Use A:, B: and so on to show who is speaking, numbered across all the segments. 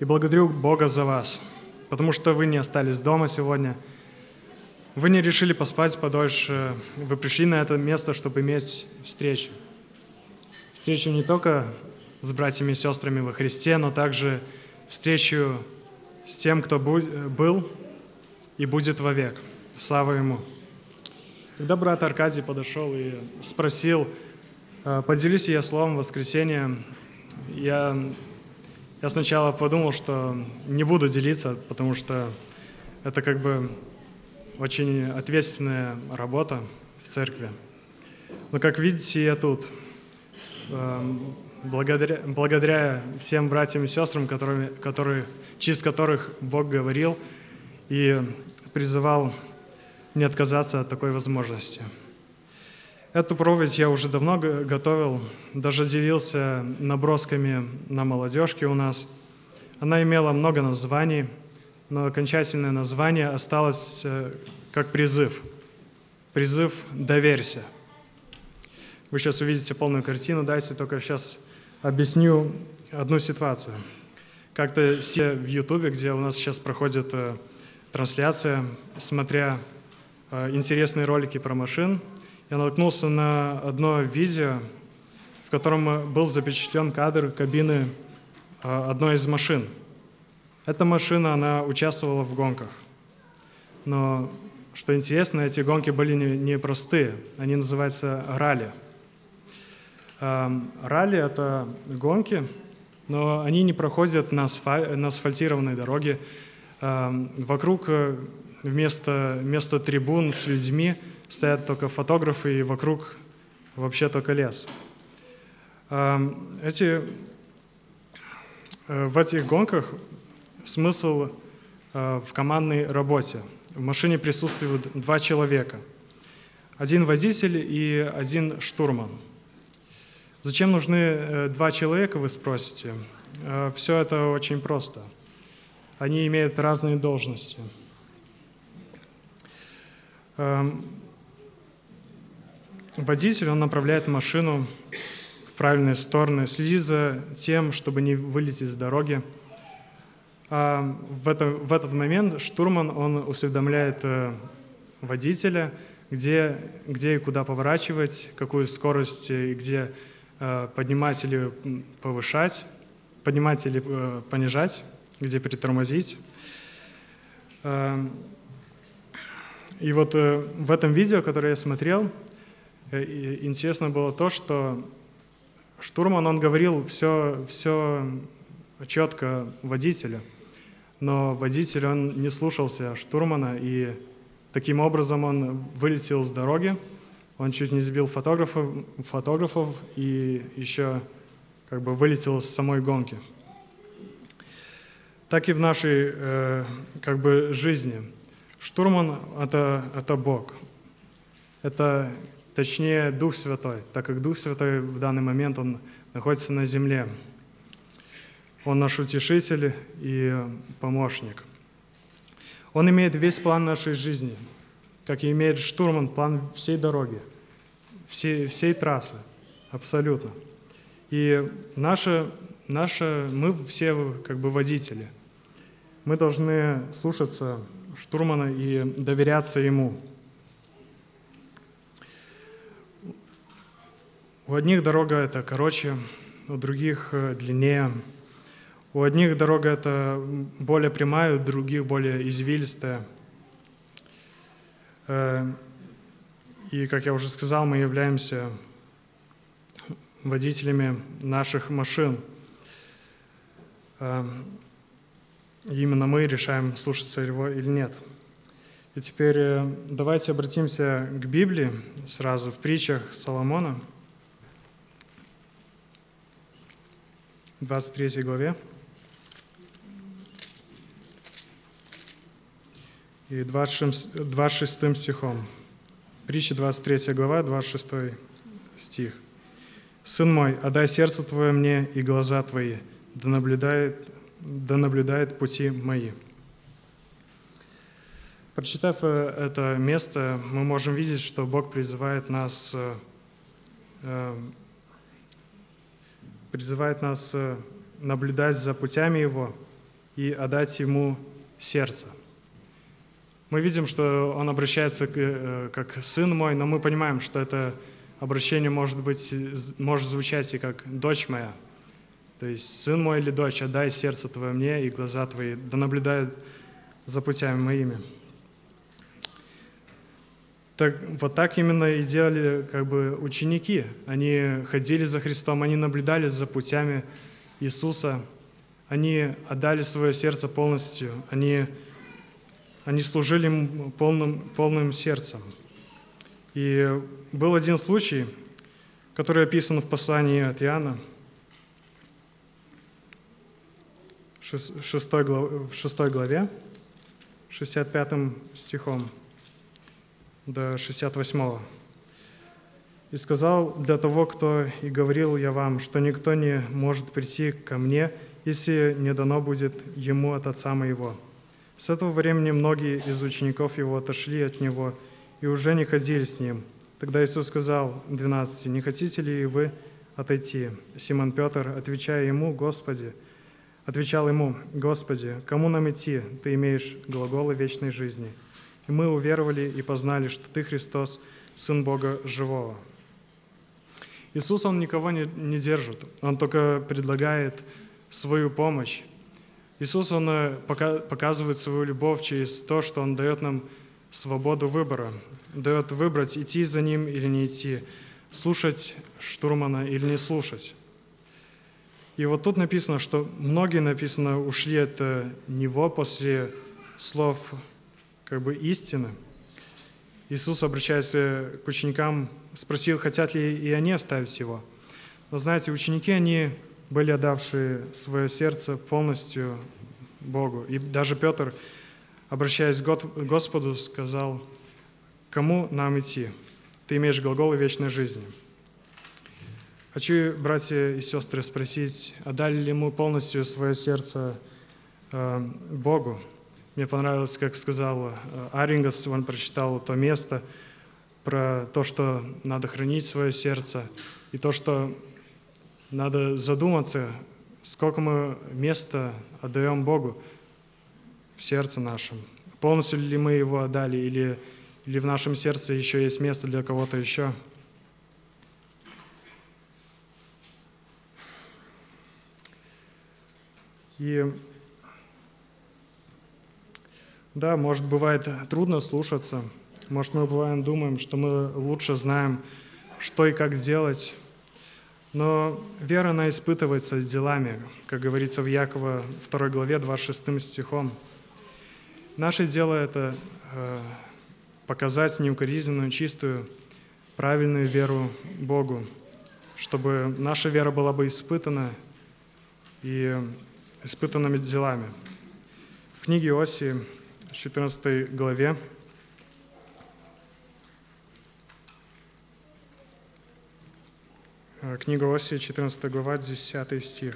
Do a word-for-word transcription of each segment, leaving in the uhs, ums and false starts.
A: и благодарю Бога за вас, потому что вы не остались дома сегодня. Вы не решили поспать подольше, вы пришли на это место, чтобы иметь встречу. Встречу не только с братьями и сестрами во Христе, но также встречу с тем, кто был и будет вовек. Слава Ему. Когда брат Аркадий подошел и спросил, поделюсь я словом в воскресенье, я, я сначала подумал, что не буду делиться, потому что это как бы очень ответственная работа в церкви. Но, как видите, я тут. Благодаря, благодаря всем братьям и сестрам, которые, которые, через которых Бог говорил и призывал не отказаться от такой возможности. Эту проповедь я уже давно готовил, даже делился набросками на молодежке у нас. Она имела много названий, но окончательное название осталось как призыв. Призыв «Доверься». Вы сейчас увидите полную картину, дайте только сейчас объясню одну ситуацию. Как-то сидя в Ютубе, где у нас сейчас проходит э, трансляция, смотря э, интересные ролики про машин, я наткнулся на одно видео, в котором был запечатлен кадр кабины э, одной из машин. Эта машина, она участвовала в гонках. Но, что интересно, эти гонки были не, не простые, они называются ралли. Ралли — это гонки, но они не проходят на, асфаль... на асфальтированной дороге. Вокруг вместо... вместо трибун с людьми стоят только фотографы, и вокруг вообще только лес. Эти... В этих гонках смысл в командной работе. В машине присутствуют два человека. Один водитель и один штурман. Зачем нужны два человека, вы спросите? Все это очень просто. Они имеют разные должности. Водитель, он направляет машину в правильные стороны, следит за тем, чтобы не вылететь с дороги. А в, это, в этот момент штурман, он усведомляет водителя, где, где и куда поворачивать, какую скорость и где поднимать или повышать, поднимать или понижать, где притормозить. И вот в этом видео, которое я смотрел, интересно было то, что штурман, он говорил все, все четко водителю, но водитель, он не слушался штурмана, и таким образом он вылетел с дороги. Он чуть не сбил фотографов, фотографов и еще как бы вылетел с самой гонки. Так и в нашей э, как бы жизни. Штурман это, — это Бог. Это, точнее, Дух Святой, так как Дух Святой в данный момент он находится на земле. Он наш утешитель и помощник. Он имеет весь план нашей жизни, как и имеет штурман план всей дороги, всей, всей трассы, абсолютно. И наша, наша, мы все как бы водители. Мы должны слушаться штурмана и доверяться ему. У одних дорога это короче, у других длиннее. У одних дорога это более прямая, у других более извилистая. И, как я уже сказал, мы являемся водителями наших машин. Именно мы решаем, слушаться его или нет. И теперь давайте обратимся к Библии сразу, в притчах Соломона, двадцать третьей главе. И двадцать шестым стихом. Притча двадцать третья глава, двадцать шестой стих. «Сын мой, отдай сердце твое мне и глаза твои, да наблюдает, да наблюдает пути мои». Прочитав это место, мы можем видеть, что Бог призывает нас, призывает нас наблюдать за путями Его и отдать Ему сердце. Мы видим, что Он обращается как «сын мой», но мы понимаем, что это обращение может быть, может звучать и как «дочь моя». То есть «сын мой или дочь, отдай сердце твое мне и глаза твои, да наблюдают за путями моими». Так, вот так именно и делали как бы ученики. Они ходили за Христом, они наблюдали за путями Иисуса, они отдали свое сердце полностью, они, они служили Ему полным, полным сердцем. И был один случай, который описан в послании от Иоанна, в шестой главе, шестьдесят пятым стихом до шестьдесят восьмого. «И сказал для того, кто и говорил я вам, что никто не может прийти ко мне, если не дано будет ему от Отца моего. С этого времени многие из учеников его отошли от него и уже не ходили с ним. Тогда Иисус сказал двенадцати: не хотите ли вы отойти? Симон Петр, отвечая ему, Господи, отвечал ему, Господи, кому нам идти? Ты имеешь глаголы вечной жизни. И мы уверовали и познали, что Ты, Христос, Сын Бога Живого». Иисус, Он никого не, не держит, Он только предлагает свою помощь. Иисус, Он пока, показывает свою любовь через то, что Он дает нам свободу выбора, дает выбрать, идти за Ним или не идти, слушать штурмана или не слушать. И вот тут написано, что многие, написано, ушли от Него после слов как бы истины. Иисус, обращаясь к ученикам, спросил, хотят ли и они оставить Его. Но знаете, ученики, они были отдавшие свое сердце полностью Богу. И даже Петр, обращаясь к Господу, сказал, кому нам идти? Ты имеешь глаголы вечной жизни. Хочу, братья и сестры, спросить, отдали ли мы полностью свое сердце э, Богу? Мне понравилось, как сказал Арингас, он прочитал то место про то, что надо хранить свое сердце, и то, что надо задуматься, сколько мы места отдаем Богу в сердце нашем. Полностью ли мы его отдали, или, или в нашем сердце еще есть место для кого-то еще. И да, может, бывает трудно слушаться, может, мы бываем думаем, что мы лучше знаем, что и как делать, но вера, она испытывается делами, как говорится в Якова второй главе, двадцать шестым стихом. Наше дело — это э, показать неукоризненную, чистую, правильную веру Богу, чтобы наша вера была бы испытана и испытанными делами. В книге Осии, четырнадцатой главе, книга Осии, четырнадцатая глава, десятый стих.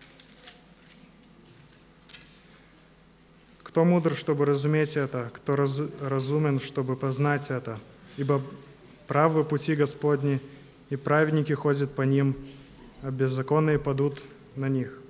A: «Кто мудр, чтобы разуметь это? Кто раз, разумен, чтобы познать это? Ибо правы пути Господни, и праведники ходят по ним, а беззаконные падут на них».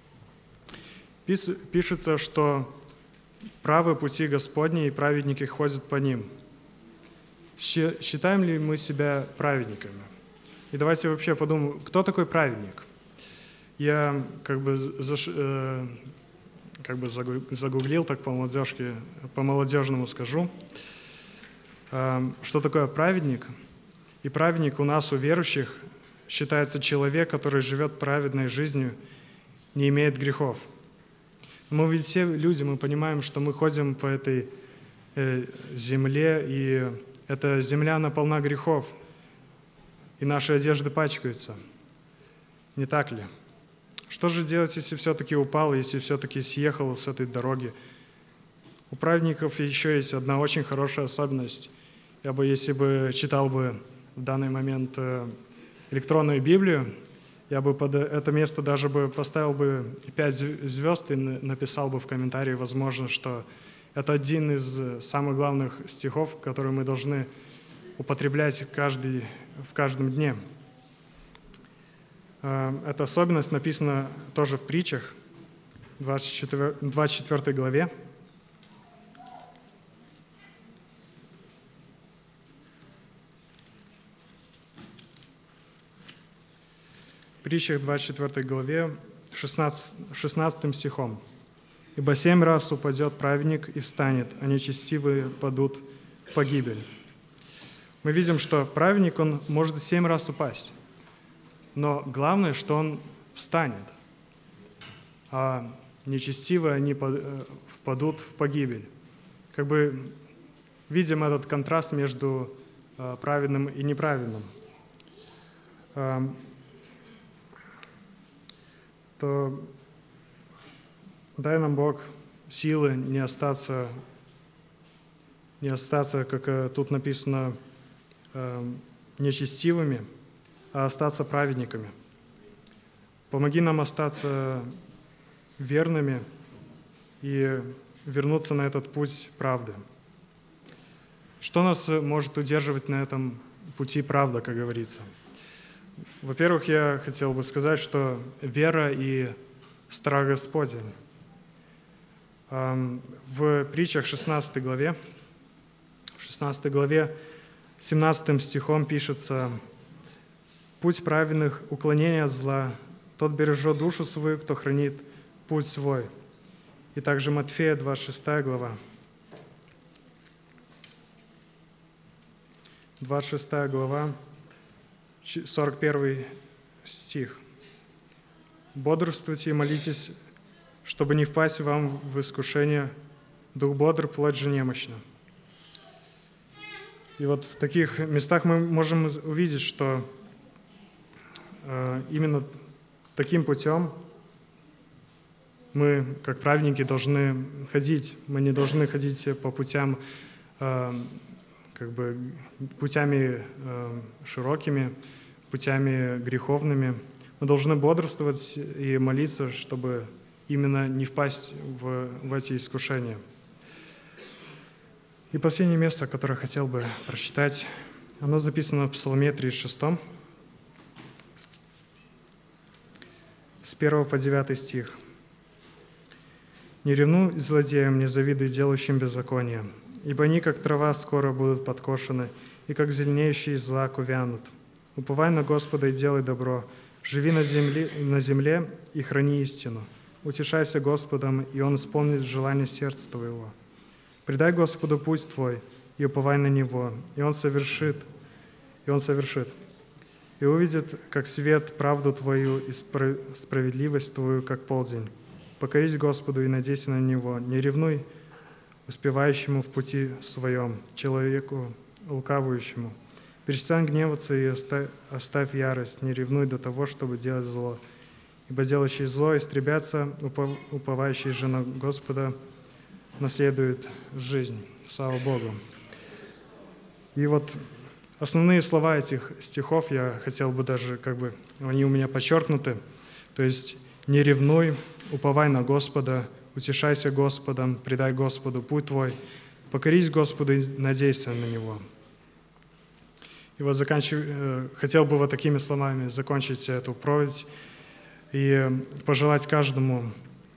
A: Пишется, что правы пути Господни, и праведники ходят по ним. Считаем ли мы себя праведниками? И давайте вообще подумаем, кто такой праведник? Я как бы, заш... э... как бы загуглил, так по-молодежке, по-молодежному скажу, э... что такое праведник. И праведник у нас, у верующих, считается человек, который живет праведной жизнью, не имеет грехов. Мы ведь все люди, мы понимаем, что мы ходим по этой э, земле, и эта земля, она полна грехов, и наши одежды пачкаются. Не так ли? Что же делать, если все-таки упал, если все-таки съехал с этой дороги? У праведников еще есть одна очень хорошая особенность. Я бы, если бы читал бы в данный момент э, электронную Библию, я бы под это место даже бы поставил бы пять звезд и написал бы в комментарии, возможно, что это один из самых главных стихов, которые мы должны употреблять каждый, в каждом дне. Эта особенность написана тоже в притчах, двадцать четвёртой главе. В притчах двадцать четвёртой главе, шестнадцатым стихом. «Ибо семь раз упадет праведник и встанет, а нечестивые падут в погибель». Мы видим, что праведник, он может семь раз упасть, но главное, что он встанет, а нечестивые, они впадут в погибель. Как бы видим этот контраст между праведным и неправедным. То дай нам, Бог, силы не остаться, не остаться, как тут написано, нечестивыми, а остаться праведниками. Помоги нам остаться верными и вернуться на этот путь правды. Что нас может удерживать на этом пути правды, как говорится? Во-первых, я хотел бы сказать, что вера и страх Господень. В притчах шестнадцатой главе, в шестнадцатой главе, семнадцатым стихом пишется: «Путь праведных — уклонение от зла, тот бережет душу свою, кто хранит путь свой». И также Матфея, двадцать шестая глава. двадцать шестая глава, сорок первый стих. «Бодрствуйте и молитесь, чтобы не впасть вам в искушение. Дух бодр, плоть же немощна». И вот в таких местах мы можем увидеть, что именно таким путем мы, как праведники, должны ходить. Мы не должны ходить по путям, как бы, путями широкими, путями греховными. Мы должны бодрствовать и молиться, чтобы именно не впасть в, в эти искушения. И последнее место, которое я хотел бы прочитать, оно записано в Псалме тридцать шестом, с первого по девятый стих. «Не ревнуй злодеям, не завидуй делающим беззаконие, ибо они, как трава, скоро будут подкошены, и как зеленеющие злак увянут. Уповай на Господа и делай добро, живи на земле, на земле и храни истину. Утешайся Господом, и Он исполнит желание сердца твоего. Предай Господу путь твой, и уповай на Него, и Он совершит, и Он совершит. И увидит, как свет, правду твою и справедливость твою, как полдень. Покорись Господу и надейся на Него. Не ревнуй успевающему в пути своем, человеку лукавующему. Перестань гневаться и оставь, оставь ярость, не ревнуй до того, чтобы делать зло. Ибо делающие зло истребятся, уповающие же на Господа наследует жизнь». Слава Богу. И вот основные слова этих стихов я хотел бы даже, как бы, они у меня подчеркнуты. То есть «не ревнуй, уповай на Господа, утешайся Господом, предай Господу путь твой, покорись Господу и надейся на Него». И вот заканчив... хотел бы вот такими словами закончить эту проповедь и пожелать каждому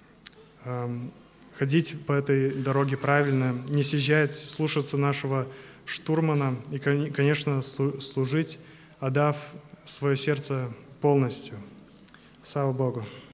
A: ходить по этой дороге правильно, не съезжать, слушаться нашего штурмана и, конечно, служить, отдав свое сердце полностью. Слава Богу!